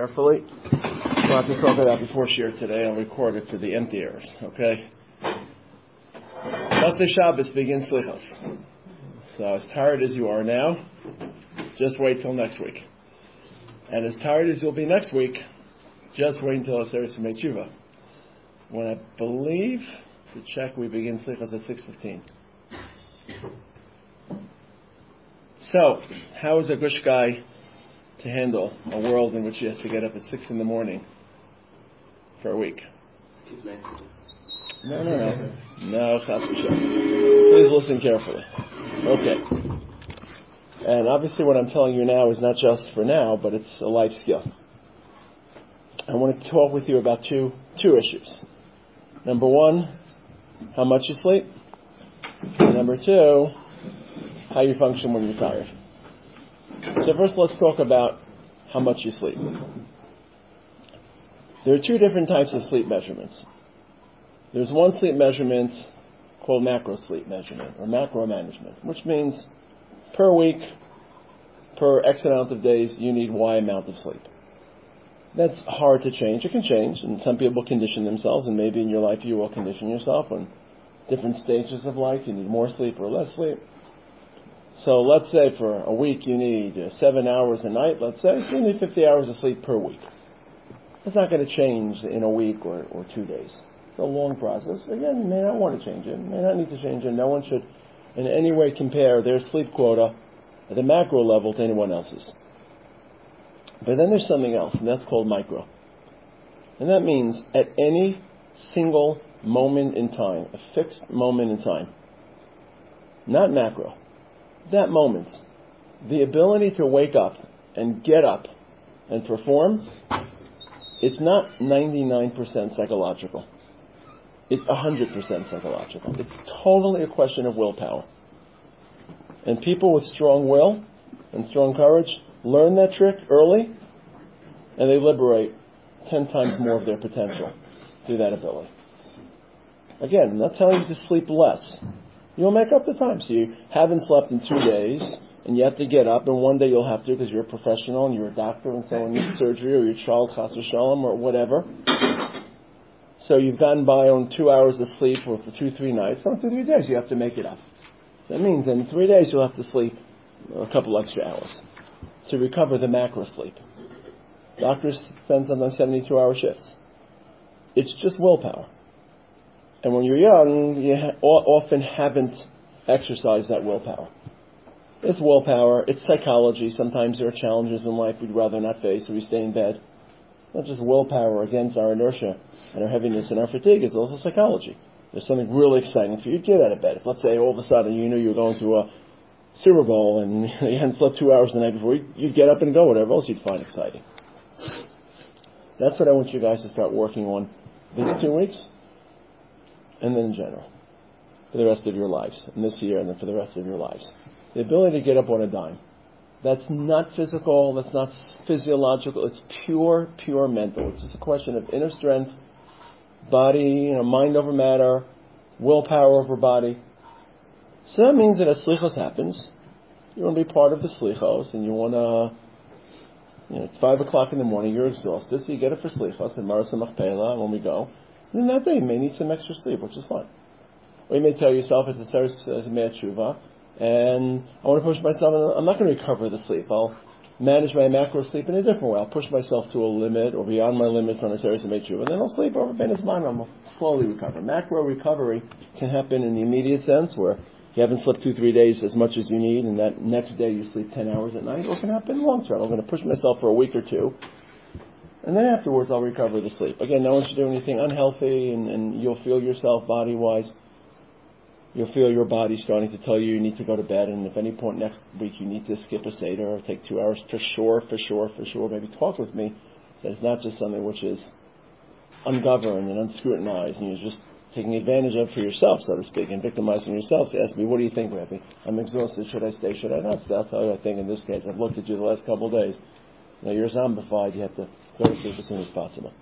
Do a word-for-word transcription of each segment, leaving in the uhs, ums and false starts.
Carefully. So I have to talk about before share today. I'll record it for the empty ears, okay? Motzei Shabbos begins Slichos. So as tired as you are now, just wait till next week. And as tired as you'll be next week, just wait until Aseret Yemei Tshuva. When I believe, to check, we begin Slichos at six fifteen. So, how is a Gush guy to handle a world in which he has to get up at six in the morning for a week? No, no, no. No, Chas v'Shalom. Please listen carefully. Okay. And obviously what I'm telling you now is not just for now, but it's a life skill. I want to talk with you about two two issues. Number one, how much you sleep. And number two, how you function when you're tired. So first let's talk about how much you sleep. There are two different types of sleep measurements. There's one sleep measurement called macro sleep measurement, or macro management, which means per week, per X amount of days, you need Y amount of sleep. That's hard to change. It can change, and some people condition themselves, and maybe in your life you will condition yourself on different stages of life. You need more sleep or less sleep. So let's say for a week you need uh, seven hours a night, let's say, so you need fifty hours of sleep per week. It's not going to change in a week or, or two days. It's a long process. Again, you may not want to change it. You may not need to change it. No one should in any way compare their sleep quota at the macro level to anyone else's. But then there's something else, and that's called micro. And that means at any single moment in time, a fixed moment in time, not macro, that moment, the ability to wake up and get up and perform, it's not ninety-nine percent psychological. It's one hundred percent psychological. It's totally a question of willpower. And people with strong will and strong courage learn that trick early, and they liberate ten times more of their potential through that ability. Again, I'm not telling you to sleep less. You'll make up the time. So you haven't slept in two days, and you have to get up, and one day you'll have to because you're a professional and you're a doctor and someone needs surgery, or your child, Chas v'Shalom, or whatever. So you've gotten by on two hours of sleep for two, three nights. No, two, three days you have to make it up. So that means in three days you'll have to sleep a couple extra hours to recover the macro sleep. Doctors spend sometimes seventy-two hour shifts. It's just willpower. And when you're young, you ha- often haven't exercised that willpower. It's willpower, it's psychology. Sometimes there are challenges in life we'd rather not face, so we stay in bed. Not just willpower against our inertia and our heaviness and our fatigue, it's also psychology. There's something really exciting for you, get out of bed. If, let's say, all of a sudden you knew you were going to a Super Bowl and you hadn't slept two hours the night before, you'd get up and go, whatever else you'd find exciting. That's what I want you guys to start working on these two weeks, and then in general, for the rest of your lives, and this year, and then for the rest of your lives. The ability to get up on a dime. That's not physical, that's not physiological, it's pure, pure mental. It's just a question of inner strength, body, you know, mind over matter, willpower over body. So that means that as slichos happens, you want to be part of the slichos, and you want to, you know, it's five o'clock in the morning, you're exhausted, so you get up for slichos, and Marasa Machpelah, and when we go, and then that day you may need some extra sleep, which is fine. Or you may tell yourself, it's a Aseret Yemei Tshuva, and I want to push myself, and I'm not going to recover the sleep. I'll manage my macro sleep in a different way. I'll push myself to a limit, or beyond my limits on Aseret Yemei Tshuva, and then I'll sleep over Benes Manim. I'll slowly recover. Macro recovery can happen in the immediate sense, where you haven't slept two, three days as much as you need, and that next day you sleep ten hours at night, or it can happen long term. I'm going to push myself for a week or two, and then afterwards I'll recover the sleep. Again, no one should do anything unhealthy, and, and you'll feel yourself body-wise. You'll feel your body starting to tell you you need to go to bed, and if any point next week you need to skip a Seder or take two hours, for sure, for sure, for sure, maybe talk with me, that it's not just something which is ungoverned and unscrutinized, and you're just taking advantage of for yourself, so to speak, and victimizing yourself. So ask me, what do you think, Rabbi? I'm exhausted. Should I stay? Should I not stay? I'll tell you, I think in this case, I've looked at you the last couple of days. You know, you're zombified. You have to go to sleep as soon as possible.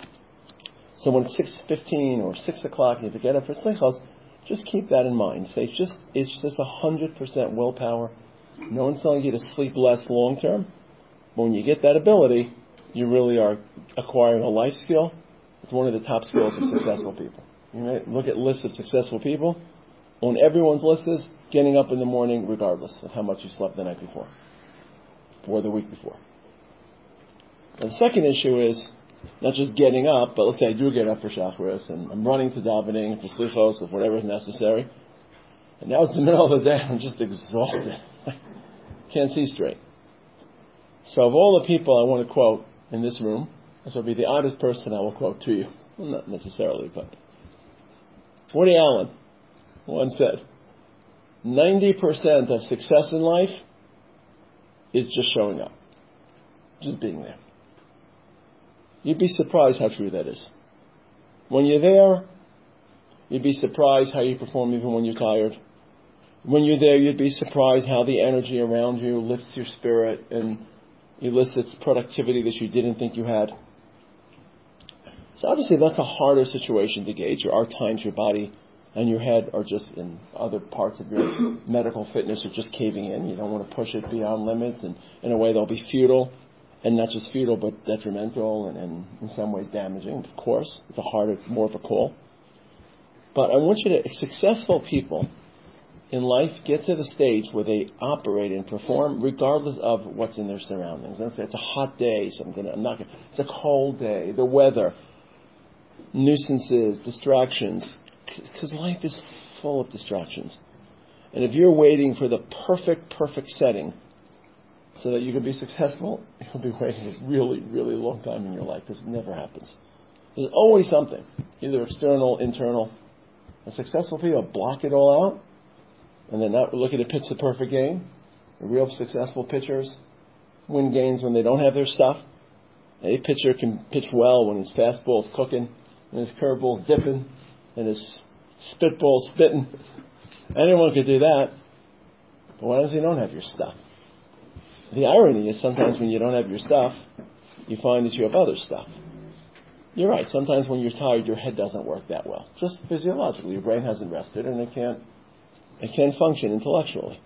So when it's six fifteen or six o'clock, you have to get up for slichos, just keep that in mind. Say, it's just, it's just one hundred percent willpower. No one's telling you to sleep less long term. But when you get that ability, you really are acquiring a life skill. It's one of the top skills of successful people. You may look at lists of successful people. On everyone's list is getting up in the morning regardless of how much you slept the night before or the week before. And the second issue is not just getting up, but let's say I do get up for Shacharis and I'm running to davening, for slichos, or whatever is necessary. And now it's the middle of the day, I'm just exhausted. Can't see straight. So of all the people I want to quote in this room, this will be the oddest person I will quote to you. Well, not necessarily, but Woody Allen once said, ninety percent of success in life is just showing up. Just being there. You'd be surprised how true that is. When you're there, you'd be surprised how you perform even when you're tired. When you're there, you'd be surprised how the energy around you lifts your spirit and elicits productivity that you didn't think you had. So obviously that's a harder situation to gauge. There are times your body and your head are just in other parts of your medical fitness are just caving in. You don't want to push it beyond limits, and in a way they'll be futile. And not just futile, but detrimental and, and in some ways damaging. Of course, it's a harder, it's more of a call. But I want you to, successful people in life get to the stage where they operate and perform regardless of what's in their surroundings. Let's say it's a hot day, so I'm gonna, I'm not gonna, it's a cold day, the weather, nuisances, distractions, because life is full of distractions. And if you're waiting for the perfect, perfect setting so that you can be successful, you'll be waiting a really, really long time in your life, because it never happens. There's always something, either external, internal. And successful people block it all out, and they're not looking to pitch the perfect game. The real successful pitchers win games when they don't have their stuff. A pitcher can pitch well when his fastball's cooking, and his curveball's dipping, and his spitball's spitting. Anyone could do that, but what happens if you don't have your stuff? The irony is sometimes when you don't have your stuff, you find that you have other stuff. You're right. Sometimes when you're tired, your head doesn't work that well. Just physiologically, your brain hasn't rested, and it can't it can't function intellectually.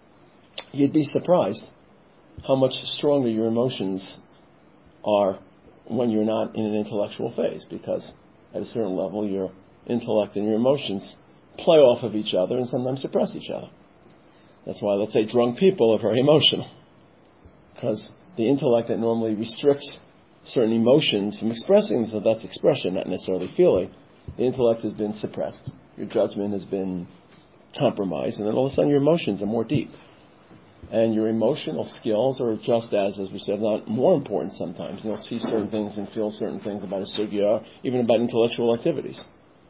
You'd be surprised how much stronger your emotions are when you're not in an intellectual phase, because at a certain level, your intellect and your emotions play off of each other and sometimes suppress each other. That's why, let's say, drunk people are very emotional, because the intellect that normally restricts certain emotions from expressing, so that's expression, not necessarily feeling. The intellect has been suppressed. Your judgment has been compromised, and then all of a sudden your emotions are more deep. And your emotional skills are just as, as we said, not more important sometimes. You'll see certain things and feel certain things about a sugya, even about intellectual activities.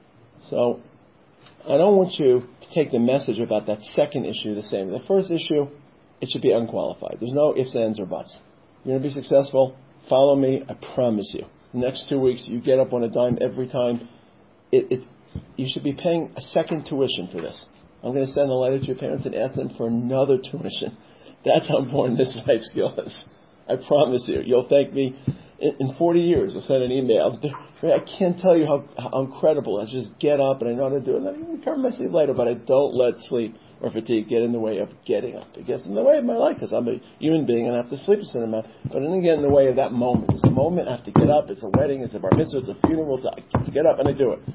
So, I don't want you to take the message about that second issue the same. The first issue, it should be unqualified. There's no ifs, ands, or buts. You're going to be successful. Follow me. I promise you. The next two weeks, you get up on a dime every time. It, it, you should be paying a second tuition for this. I'm going to send a letter to your parents and ask them for another tuition. That's how important this life skill is. I promise you. You'll thank me in, in forty years. You'll send an email. I can't tell you how, how incredible it is. Just get up, and I know how to do it. And I can recover my sleep later, but I don't let sleep or fatigue get in the way of getting up. It gets in the way of my life because I'm a human being and I have to sleep a certain amount. But it doesn't get in the way of that moment. It's a moment I have to get up. It's a wedding. It's a bar mitzvah. It's a funeral. It's a, I have to get up, and I do it.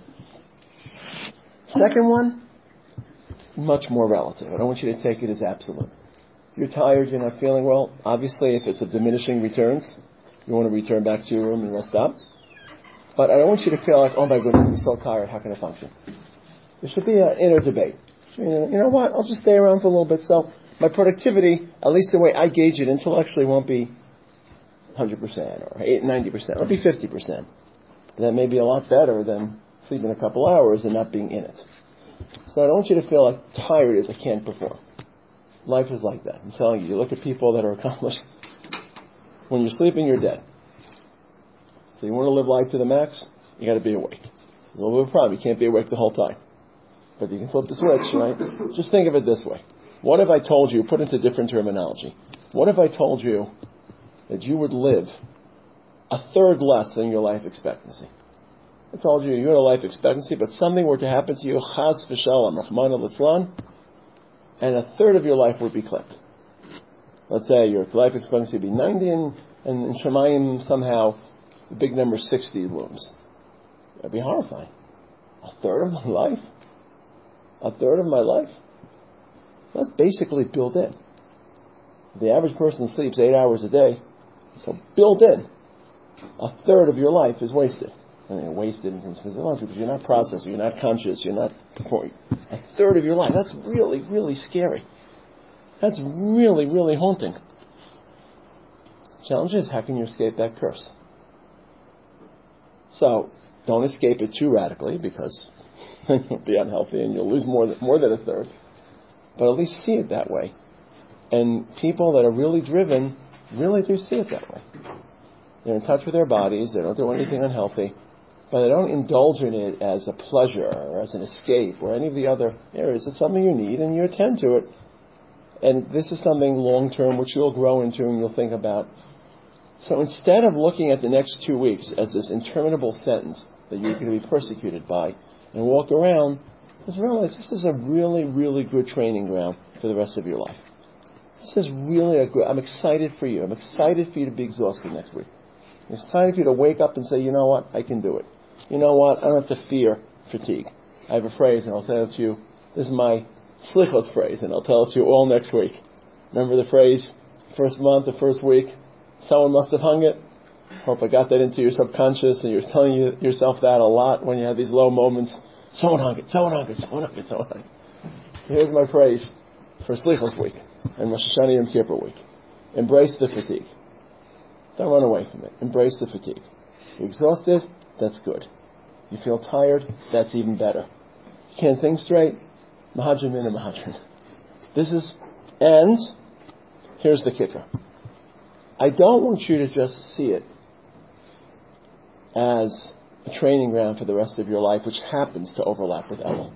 Second one, much more relative. I don't want you to take it as absolute. You're tired, you're not feeling well. Obviously, if it's of diminishing returns, you want to return back to your room and rest up. But I don't want you to feel like, oh my goodness, I'm so tired, how can I function? There should be an inner debate. You know, you know what, I'll just stay around for a little bit. So my productivity, at least the way I gauge it intellectually, won't be one hundred percent or ninety percent. It'll be fifty percent. That may be a lot better than sleeping a couple hours and not being in it. So I don't want you to feel like tired as I can't perform. Life is like that. I'm telling you, you look at people that are accomplished. When you're sleeping, you're dead. So you want to live life to the max, you got to be awake. A little bit of a problem. You can't be awake the whole time. But you can flip the switch, right? Just think of it this way. What if I told you, put into different terminology, what if I told you that you would live a third less than your life expectancy? I told you you had a life expectancy, but something were to happen to you, chas v'shalom, Rahman al-Islam, and a third of your life would be clipped. Let's say your life expectancy would be ninety, and and in Shemayim somehow the big number sixty looms. That'd be horrifying. A third of my life? A third of my life? That's basically built in. The average person sleeps eight hours a day, so built in, a third of your life is wasted. I mean, wasted in terms of because you're not processing, you're not conscious, you're not performing. A third of your life. That's really, really scary. That's really, really haunting. The challenge is, how can you escape that curse? So, don't escape it too radically, because you'll be unhealthy and you'll lose more than, more than a third. But at least see it that way. And people that are really driven really do see it that way. They're in touch with their bodies, they don't do anything unhealthy, but they don't indulge in it as a pleasure or as an escape or any of the other areas. It's something you need and you attend to it. And this is something long-term which you'll grow into and you'll think about. So instead of looking at the next two weeks as this interminable sentence that you're going to be persecuted by and walk around, just realize this is a really, really good training ground for the rest of your life. This is really a good, I'm excited for you. I'm excited for you to be exhausted next week. I'm excited for you to wake up and say, you know what, I can do it. You know what, I don't have to fear fatigue. I have a phrase and I'll tell it to you. This is my slichos phrase and I'll tell it to you all next week. Remember the phrase, first month or first week? Someone must have hung it. Hope I got that into your subconscious and you're telling you, yourself that a lot when you have these low moments. Someone hung it, someone hung it, someone hung it, someone hung it. Here's my phrase for Slichos week and Rosh Hashanah Yom Kippur week. Embrace the fatigue. Don't run away from it. Embrace the fatigue. You're exhausted? That's good. You feel tired? That's even better. You can't think straight? Mahadran min and mahadran. This is, and here's the kicker. I don't want you to just see it as a training ground for the rest of your life, which happens to overlap with Elul.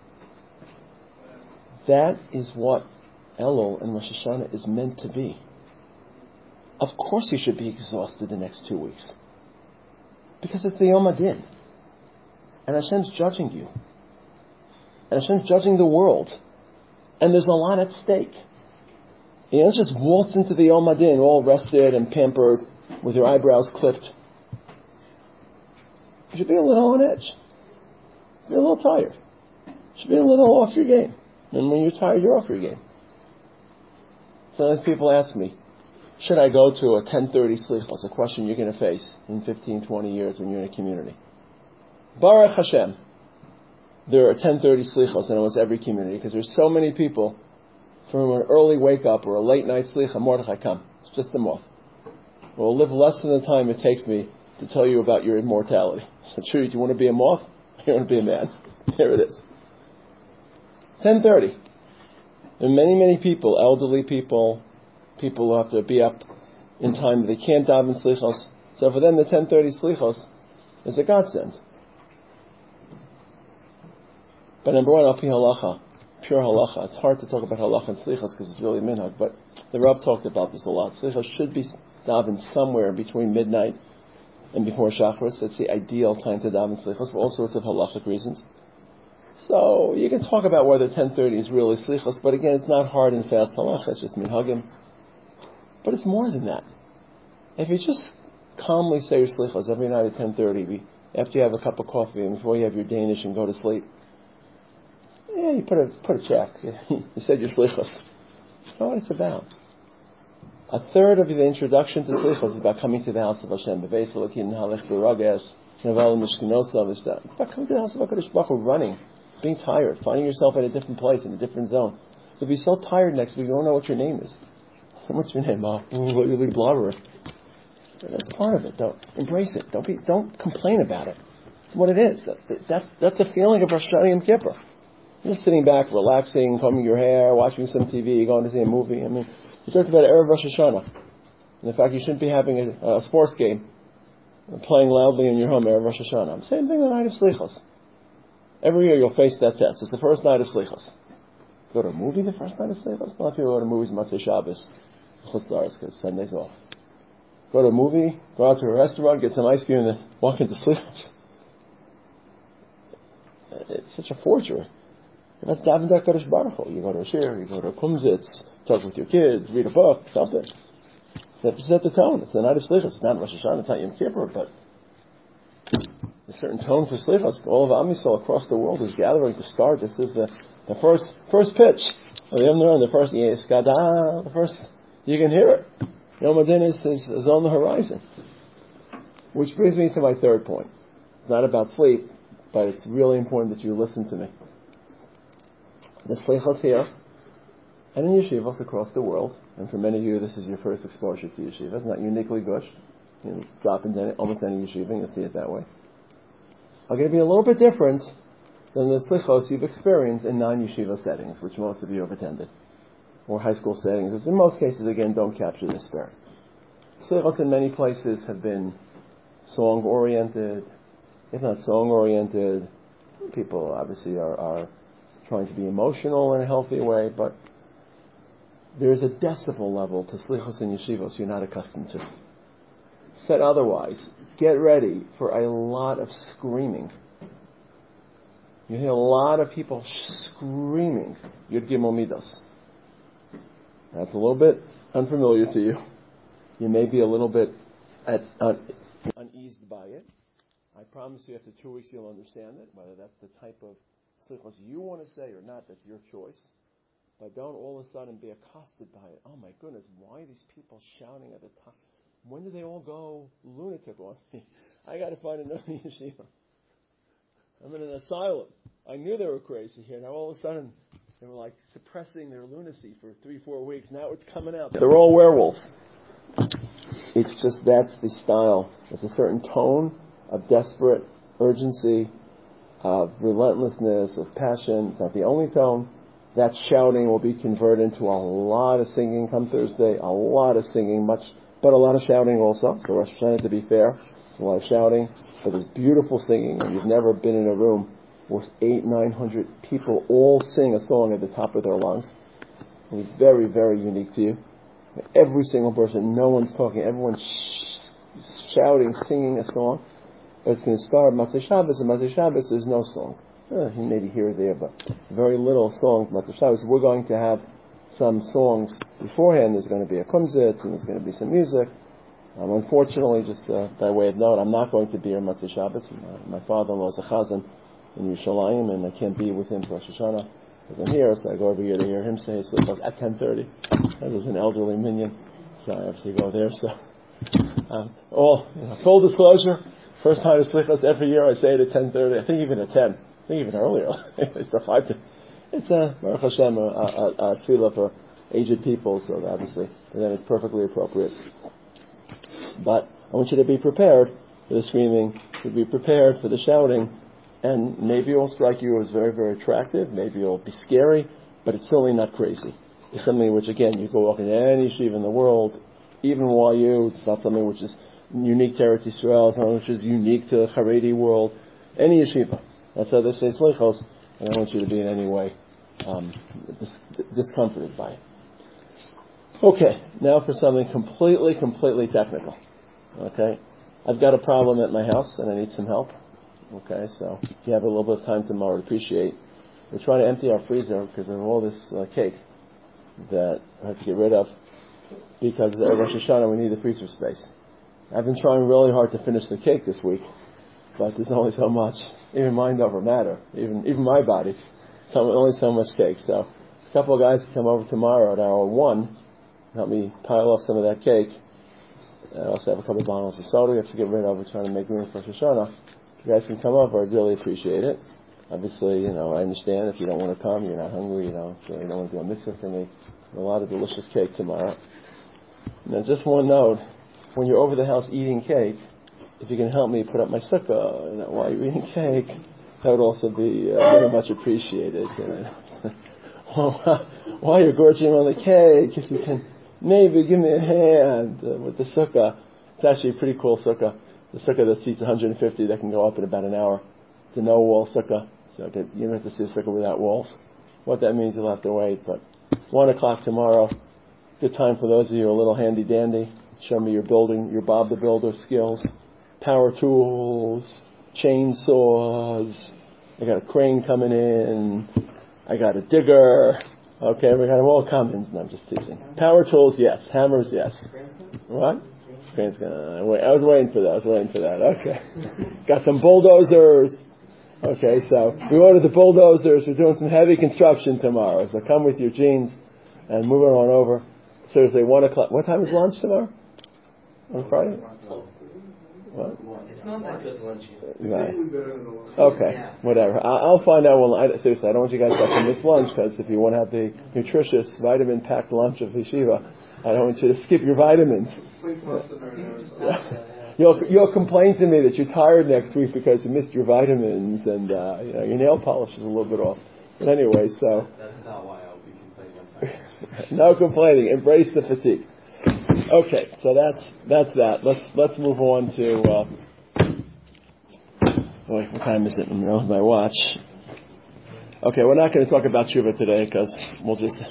That is what Elul and Rosh Hashanah is meant to be. Of course you should be exhausted the next two weeks. Because it's the Yom Adin. And Hashem's judging you. And Hashem's judging the world. And there's a lot at stake. You don't just waltz into the Yom Adin all rested and pampered with your eyebrows clipped. You should be a little on edge. Be a little tired. You should be a little off your game. And when you're tired, you're off your game. Sometimes people ask me, should I go to a ten thirty slichos? A question you're going to face in fifteen, twenty years when you're in a community. Baruch Hashem, there are ten thirty slichos in almost every community because there's so many people from an early wake up or a late night slicha, Mordechai, come. It's just a moth. We'll live less than the time it takes me to tell you about your immortality. So, true, do you want to be a moth? You want to be a man? Here it is. ten thirty. There are many, many people, elderly people, people who have to be up in time. They can't daven slichos. So for them, the ten thirty slichos is a godsend. But number one, al pi halacha, pure halacha. It's hard to talk about halacha and slichos because it's really minhag, but the Rav talked about this a lot. Slichos should be daven somewhere between midnight and before Shacharis. That's the ideal time to daven slichos for all sorts of halachic reasons. So you can talk about whether ten thirty is really slichos, but again, it's not hard and fast halacha. It's just minhagim. But it's more than that. If you just calmly say your slichos every night at ten thirty, after you have a cup of coffee and before you have your Danish and go to sleep, yeah, you put a put a check. You said your slichos. That's not what it's about. A third of the introduction to slichos is about coming to the house of Hashem. It's about coming to the house of HaKadosh Baruch Hu, running, being tired, finding yourself in a different place, in a different zone. You'll be so tired next week, you don't know what your name is. What's your name? Oh, you'll be blubberer. That's part of it. Don't embrace it. Don't be. Don't complain about it. It's what it is. That, that, that's a feeling of Rosh Hashanah Yom Kippur. You're just sitting back, relaxing, combing your hair, watching some T V, going to see a movie. I mean, you talked about Erev Rosh Hashanah. And the fact you shouldn't be having a, a sports game, playing loudly in your home Erev Rosh Hashanah. Same thing on the night of Slichos. Every year you'll face that test. It's the first night of Slichos. Go to a movie the first night of Slichos? A lot of people go to movies Motzei Shabbos, Chutzlaris, because Sunday's off. Go to a movie, go out to a restaurant, get some ice cream, and then walk into Slichos. It's such a forgery. You have to daven to HaKadosh Baruch Hu. You go to a shir, you go to a kumzitz, talk with your kids, read a book, something. You have to set the tone. It's the night of Slichos. It's not Rosh Hashanah, it's not Yom Kippur, but a certain tone for Slichos. All of Am Yisrael across the world is gathering to start. This is the, the first first pitch. The first the first you can hear it. Yom Adin is, is, is on the horizon. Which brings me to my third point. It's not about sleep, but it's really important that you listen to me. The Slichos here, and in yeshivas across the world, and for many of you this is your first exposure to yeshivas, not uniquely Gush. You know, drop into any, almost any yeshiva and you'll see it that way. Are going to be a little bit different than the Slichos you've experienced in non-yeshiva settings, which most of you have attended, or high school settings, which in most cases, again, don't capture the spirit. Slichos in many places have been song-oriented, if not song-oriented. People obviously are, are trying to be emotional in a healthy way, but there's a decibel level to Slichos and yeshivos you're not accustomed to. Said otherwise, get ready for a lot of screaming. You hear a lot of people screaming Yud Gimel Midos. That's a little bit unfamiliar to you. You may be a little bit at, uh, uneased by it. I promise you after two weeks you'll understand it, whether that's the type of Slichos you want to say or not, that's your choice. But don't all of a sudden be accosted by it. Oh my goodness, why are these people shouting at the top? When do they all go lunatic on me? I got to find another yeshiva. I'm in an asylum. I knew they were crazy here. Now all of a sudden, they were like suppressing their lunacy for three, four weeks. Now it's coming out. They're all werewolves. It's just that's the style. There's a certain tone of desperate urgency, of relentlessness, of passion. It's not the only tone. That shouting will be converted into a lot of singing come Thursday. A lot of singing, much, but a lot of shouting also. So Rosh Hashanah, to be fair, it's a lot of shouting. But there's beautiful singing, and you've never been in a room where eight, nine hundred people all sing a song at the top of their lungs. It'll be very, very unique to you. Every single person, no one's talking, everyone's sh- shouting, singing a song. But it's going to start Matzah Shabbos, and Matzah Shabbos there's no song. Eh, maybe here or there, but very little song. Matzah Shabbos, we're going to have some songs beforehand. There's going to be a kumzitz, and there's going to be some music. Um, unfortunately, just uh, by way of note, I'm not going to be here Matzah Shabbos. My, my father-in-law is a chazan in Yerushalayim, and I can't be with him for Rosh Hashanah because I'm here, so I go every year to hear him say his slichos at ten thirty. I was an elderly minion, so I obviously go there. So, um, all you know, full disclosure, first time to slichos every year, I say it at ten thirty. I think even at ten. I think even earlier. It's a five to. It's a Baruch Hashem, a, a, a tefillah for aged people, so obviously, and then it's perfectly appropriate. But I want you to be prepared for the screaming, to be prepared for the shouting, and maybe it will strike you as very, very attractive, maybe it will be scary, but it's certainly not crazy. It's something which, again, you go walk into any yeshiva in the world, even while you, it's not something which is unique to Eretz Yisrael, it's something which is unique to the Haredi world, any yeshiva. That's how they say slichos, and I don't want you to be in any way um, dis- discomforted by it. Okay, now for something completely, completely technical. Okay, I've got a problem at my house and I need some help. Okay, so if you have a little bit of time tomorrow, I'd appreciate. We're trying to empty our freezer because of all this uh, cake that I have to get rid of because at Rosh Hashanah we need the freezer space. I've been trying really hard to finish the cake this week, but there's only so much. Even mind over matter, even even my body. So only so much cake. So a couple of guys come over tomorrow at hour one. Help me pile off some of that cake. I also have a couple of bottles of soda we have to get rid of. We're trying to make room for Rosh Hashanah. If you guys can come over, I'd really appreciate it. Obviously, you know, I understand if you don't want to come, you're not hungry, you know, so you don't want to do a mitzvah for me. A lot of delicious cake tomorrow. Now, just one note. When you're over the house eating cake, if you can help me put up my sukkah, you know, while you're eating cake, that would also be uh, very much appreciated. You know. While you're gorging on the cake, if you can maybe give me a hand uh, with the sukkah. It's actually a pretty cool sukkah. The sukkah that seats one hundred fifty that can go up in about an hour. It's a no-wall sukkah. So you don't have to see a sukkah without walls. What that means, you'll have to wait. But one o'clock tomorrow, good time for those of you a little handy-dandy. Show me your building, your Bob the Builder skills. Power tools, chainsaws. I got a crane coming in. I got a digger. Okay, we got them all coming. No, I'm just teasing. Power tools, yes. Hammers, yes. What? Screen's gonna, wait, I was waiting for that. I was waiting for that. Okay. Got some bulldozers. Okay, so we ordered the bulldozers. We're doing some heavy construction tomorrow. So come with your jeans and move on over. Thursday, one o'clock. What time is lunch tomorrow? On Friday? What? It's not that good lunch. Right. Okay, whatever. I'll find out. When I, seriously, I don't want you guys to have to miss lunch, because if you want to have the nutritious, vitamin-packed lunch of yeshiva, I don't want you to skip your vitamins. You'll you'll complain to me that you're tired next week because you missed your vitamins, and uh, you know, your nail polish is a little bit off. But anyway, so that's not why I'll be complaining. No complaining. Embrace the fatigue. Okay, so that's that's that. Let's let's move on to. Uh, boy, what time is it? I don't know my watch. Okay, we're not going to talk about tshuva today, because we'll just